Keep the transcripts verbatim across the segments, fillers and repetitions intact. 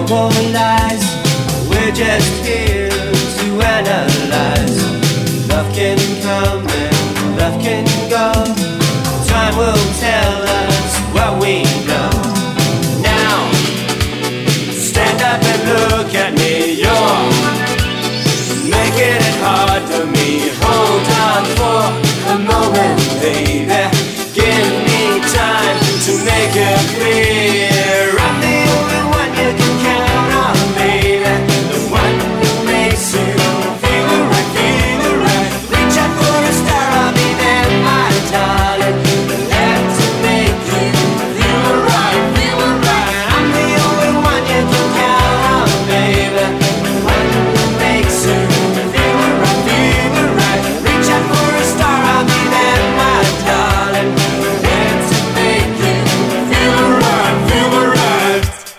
more lies. We're just here to analyze. Love can come and love can go. Time will tell us what we know. Now, stand up and look at me. You're making it hard for me. Hold on for a moment, baby. Give me time to make it clear. I'm the only one you can count on, baby. The one who makes you feel it right, feel it right. Reach out for a star, I'll be there, my darling. Let to make you feel it right, feel it right. I'm the only one you can count on, baby. The one who makes you feel it right, feel it right. Reach out for a star, I'll be there, my darling. Let to make you feel it right, feel it right.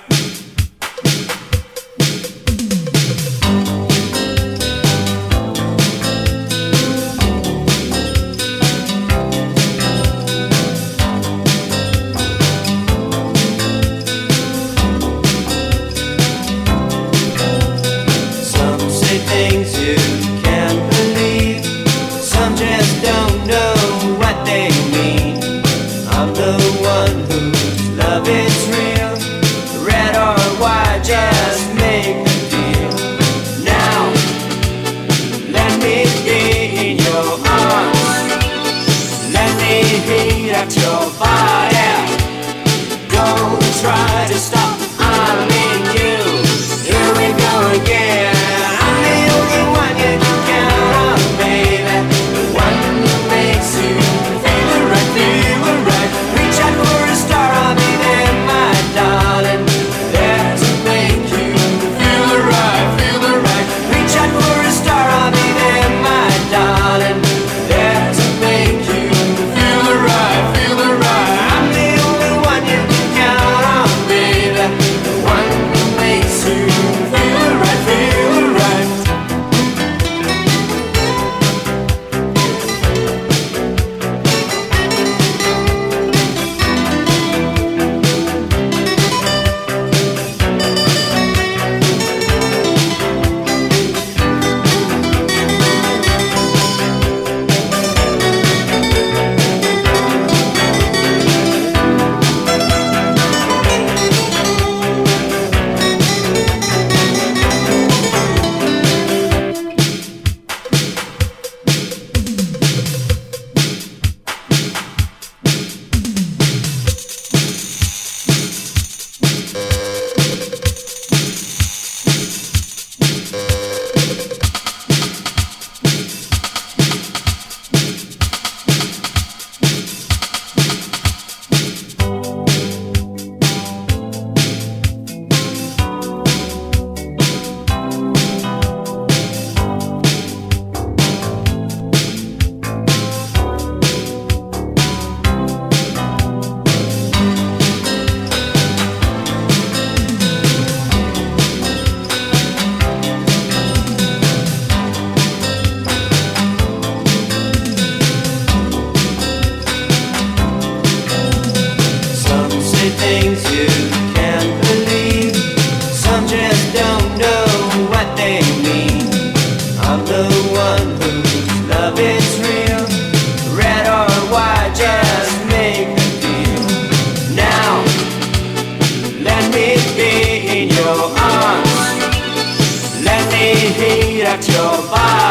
Some say things you can't believe. Some just don't know what they mean. I'm the one whose love is real. Red or white, just make the deal. Now, let me be in your arms. Let me heat up your body. Don't try to stop, I'm in you. Here we go again. I'm the only one you can count on, baby. The one who makes you feel it right, feel it right. Reach out for a star, I'll be there, my darling. There to make you feel it right, feel it right. Reach out for a star, I'll be there, my darling. There to make you feel it right, feel it right. I'm the only one you can count on, baby. The one who makes you feel it right, feel it right. Some say things you can't believe. Some just don't know what they mean. I'm the one whose love is real. Red or white, just make the deal. Now, let me be in your arms. Let me heat up your body.